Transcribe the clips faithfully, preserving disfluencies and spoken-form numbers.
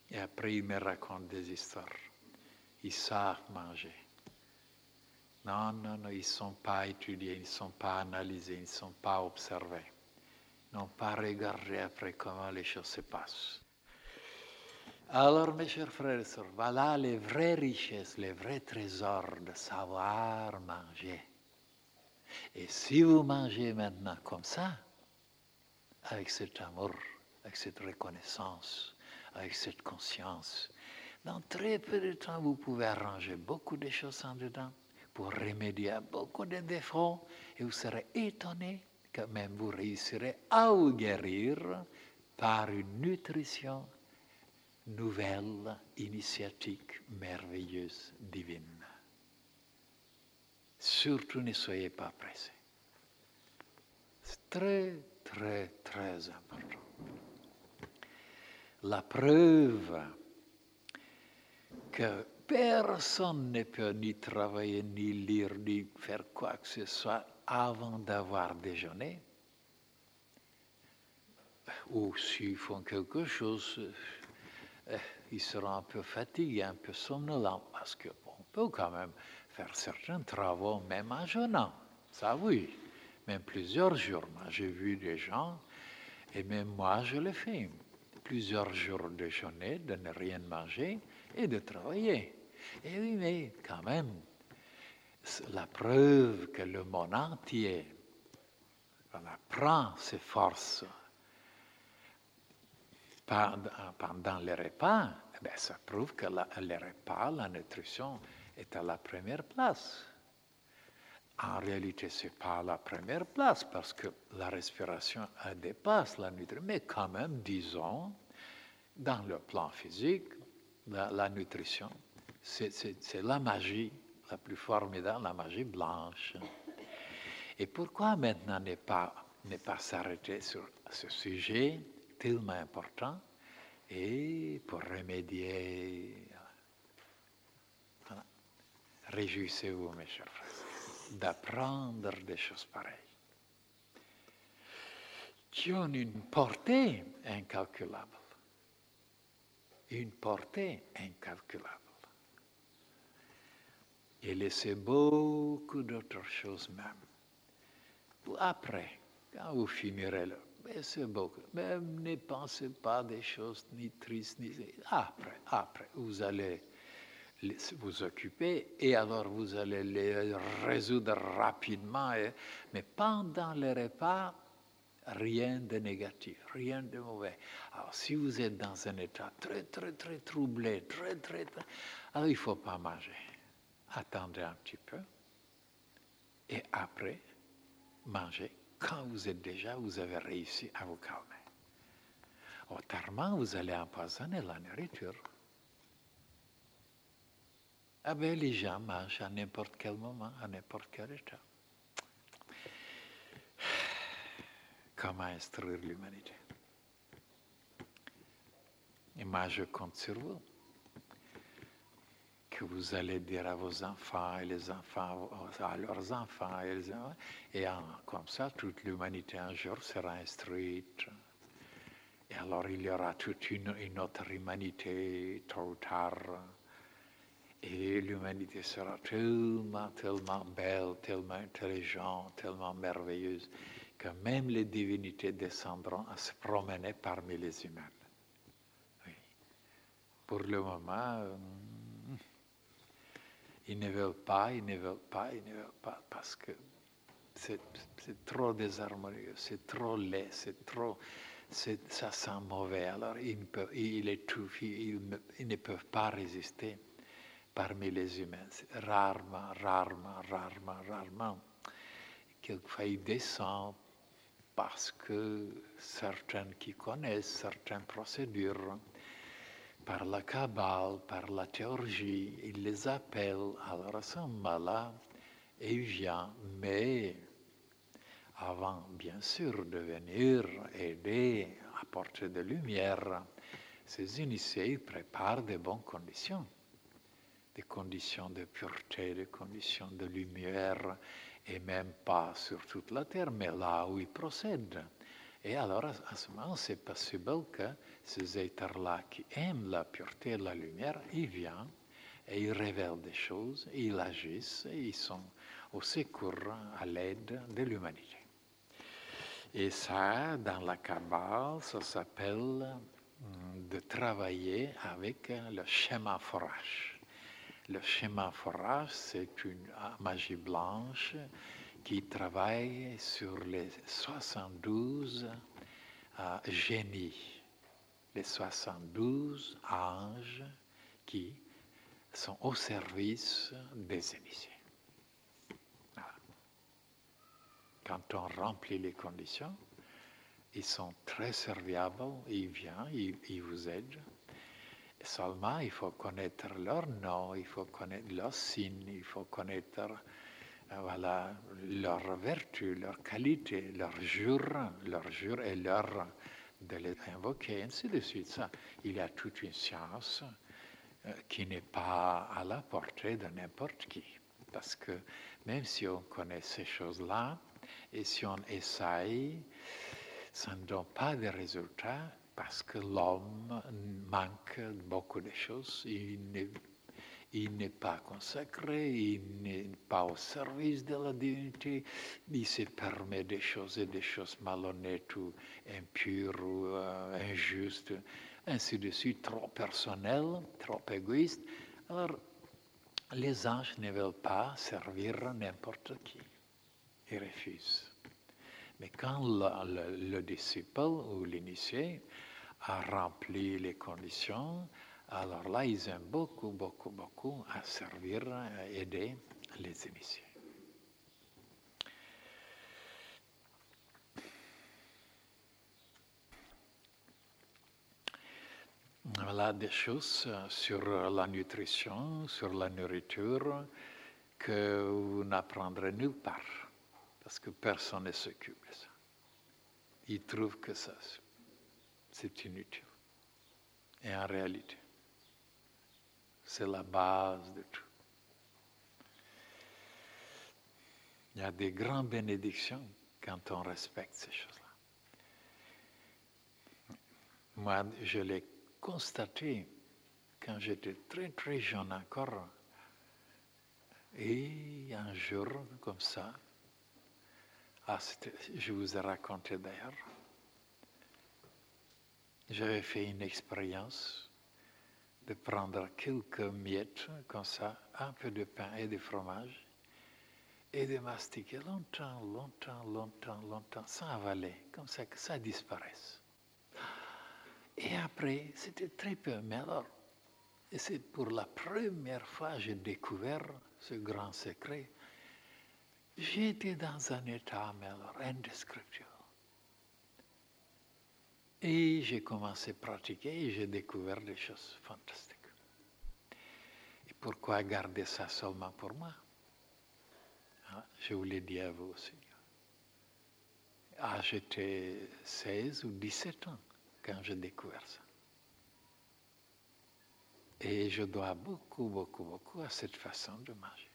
Et après, ils me racontent des histoires. Ils savent manger. Non, non, non, ils ne sont pas étudiés, ils ne sont pas analysés, ils ne sont pas observés. Ils n'ont pas regardé après comment les choses se passent. Alors, mes chers frères et sœurs, voilà les vraies richesses, les vrais trésors de savoir manger. Et si vous mangez maintenant comme ça, avec cet amour, avec cette reconnaissance, avec cette conscience, dans très peu de temps, vous pouvez arranger beaucoup de choses en dedans pour remédier à beaucoup de défauts et vous serez étonné que même vous réussirez à vous guérir par une nutrition nouvelle, initiatique, merveilleuse, divine. Surtout ne soyez pas pressés. C'est très, très, très important. La preuve que personne ne peut ni travailler, ni lire, ni faire quoi que ce soit avant d'avoir déjeuné, ou s'ils font quelque chose, euh, ils seront un peu fatigués, un peu somnolents, parce qu'on peut quand même faire certains travaux même en jeûnant, ça oui, même plusieurs jours. Moi, j'ai vu des gens, et même moi, je le fais, plusieurs jours de déjeuner, de ne rien manger et de travailler. Et oui, mais quand même, la preuve que le monde entier voilà, prend ses forces pendant les repas, eh bien, ça prouve que la, les repas, la nutrition est à la première place. En réalité, ce n'est pas à la première place parce que la respiration dépasse la nutrition, mais quand même, disons, dans le plan physique, la, la nutrition, c'est, c'est, c'est la magie la plus formidable, la magie blanche. Et pourquoi maintenant ne pas, ne pas s'arrêter sur ce sujet tellement important et pour remédier. Voilà. Réjouissez-vous, mes chers frères, d'apprendre des choses pareilles, qui ont une portée incalculable. Une portée incalculable. Et laissez beaucoup d'autres choses même. Après, quand vous finirez là, mais c'est beaucoup. Même ne pensez pas des choses ni tristes, ni... Après, après, vous allez vous occuper et alors vous allez les résoudre rapidement. Et... Mais pendant les repas, rien de négatif, rien de mauvais. Alors, si vous êtes dans un état très, très, très troublé, très, très, très... alors il ne faut pas manger. Attendez un petit peu. Et après, mangez. Quand vous êtes déjà, vous avez réussi à vous calmer. Autrement, vous allez empoisonner la nourriture. Ah ben, les gens mangent à n'importe quel moment, à n'importe quel état. Comment instruire l'humanité? Et moi, je compte sur vous. Que vous allez dire à vos enfants et les enfants à leurs enfants et, les enfants, et en, comme ça toute l'humanité un jour sera instruite et alors il y aura toute une, une autre humanité tôt ou tard et l'humanité sera tellement tellement belle, tellement intelligente, tellement merveilleuse que même les divinités descendront à se promener parmi les humains. Oui. Pour le moment, ils ne veulent pas, ils ne veulent pas, ils ne veulent pas, parce que c'est, c'est trop désharmonieux, c'est trop laid, c'est trop, c'est, ça sent mauvais. Alors ils, ne peuvent, ils étouffent, ils, ils ne peuvent pas résister parmi les humains. C'est rarement, rarement, rarement, rarement. Quelquefois ils descendent parce que certains qui connaissent certaines procédures, par la Kabbale, par la théurgie, il les appelle, alors à ce moment-là, et il vient, mais avant, bien sûr, de venir aider, apporter de lumière, ces initiés, ils préparent de bonnes conditions, des conditions de pureté, des conditions de lumière, et même pas sur toute la terre, mais là où ils procèdent. Et alors, à ce moment, c'est possible que ces êtres-là qui aiment la pureté et la lumière, ils viennent et ils révèlent des choses, ils agissent et ils sont au secours, à l'aide de l'humanité. Et ça, dans la Kabbale, ça s'appelle de travailler avec le schéma forage. Le schéma forage, c'est une magie blanche qui travaille sur les soixante-douze euh, génies, les soixante-douze anges qui sont au service des initiés. Voilà. Quand on remplit les conditions, ils sont très serviables, ils viennent, ils, ils vous aident. Seulement, il faut connaître leur nom, il faut connaître leurs signes, il faut connaître euh, voilà, leurs vertus, leurs qualités, leurs jours, leurs jours et l'heure de les invoquer, ainsi de suite. Ça, il y a toute une science euh, qui n'est pas à la portée de n'importe qui. Parce que même si on connaît ces choses-là, et si on essaye, ça ne donne pas de résultats parce que l'homme manque beaucoup de choses. Il n'est, il n'est pas consacré, il n'est pas au service de la divinité, il se permet des choses et des choses malhonnêtes ou impures ou euh, injustes, ainsi de suite, trop personnel, trop égoïste. Alors, les anges ne veulent pas servir n'importe qui. Ils refusent. Mais quand le, le, le disciple ou l'initié a rempli les conditions, alors là, ils aiment beaucoup, beaucoup, beaucoup à servir, à aider les initiés. Voilà des choses sur la nutrition, sur la nourriture, que vous n'apprendrez nulle part, parce que personne ne s'occupe de ça. Ils trouvent que ça, c'est inutile. Et en réalité, c'est la base de tout. Il y a des grandes bénédictions quand on respecte ces choses-là. Moi, je l'ai constaté quand j'étais très très jeune encore. Et un jour, comme ça, ah, je vous ai raconté d'ailleurs, j'avais fait une expérience de prendre quelques miettes, comme ça, un peu de pain et de fromage, et de mastiquer longtemps, longtemps, longtemps, longtemps, sans avaler, comme ça que ça disparaisse. Et après, c'était très peu, mais alors, et c'est pour la première fois que j'ai découvert ce grand secret. J'étais dans un état, mais alors, indescriptible. Et j'ai commencé à pratiquer et j'ai découvert des choses fantastiques. Et pourquoi garder ça seulement pour moi? Hein? Je vous l'ai dit à vous aussi. Ah, j'étais seize ou dix-sept ans quand j'ai découvert ça. Et je dois beaucoup, beaucoup, beaucoup à cette façon de manger.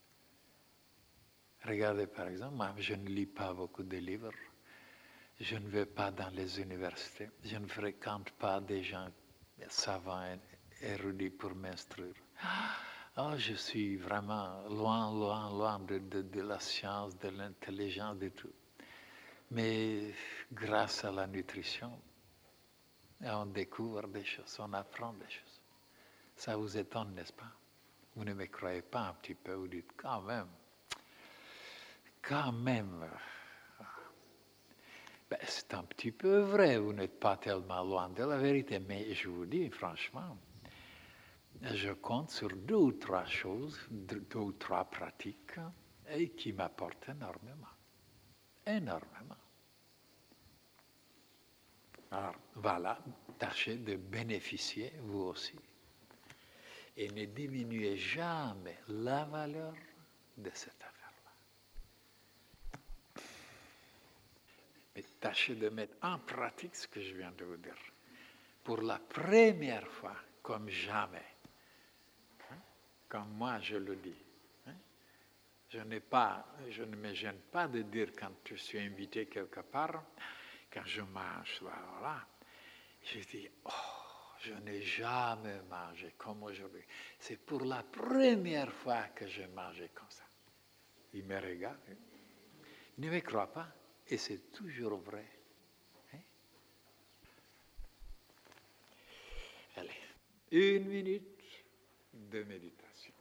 Regardez par exemple, moi je ne lis pas beaucoup de livres. Je ne vais pas dans les universités. Je ne fréquente pas des gens savants et érudits pour m'instruire. Oh, je suis vraiment loin, loin, loin de, de, de la science, de l'intelligence, de tout. Mais grâce à la nutrition, on découvre des choses, on apprend des choses. Ça vous étonne, n'est-ce pas? Vous ne me croyez pas un petit peu, vous dites quand même, quand même. Ben, c'est un petit peu vrai, vous n'êtes pas tellement loin de la vérité, mais je vous dis franchement, je compte sur deux ou trois choses, deux, deux ou trois pratiques, et qui m'apportent énormément. Énormément. Alors voilà, tâchez de bénéficier vous aussi. Et ne diminuez jamais la valeur de cette affaire. Mais tâchez de mettre en pratique ce que je viens de vous dire. Pour la première fois, comme jamais, hein, comme moi je le dis, hein, je, n'ai pas, je ne me gêne pas de dire quand je suis invité quelque part, quand je mange, voilà, je dis, oh, je n'ai jamais mangé comme aujourd'hui. C'est pour la première fois que je mangeais comme ça. Il me regarde, il ne me croit pas, et c'est toujours vrai. Hein? Allez, une minute de méditation.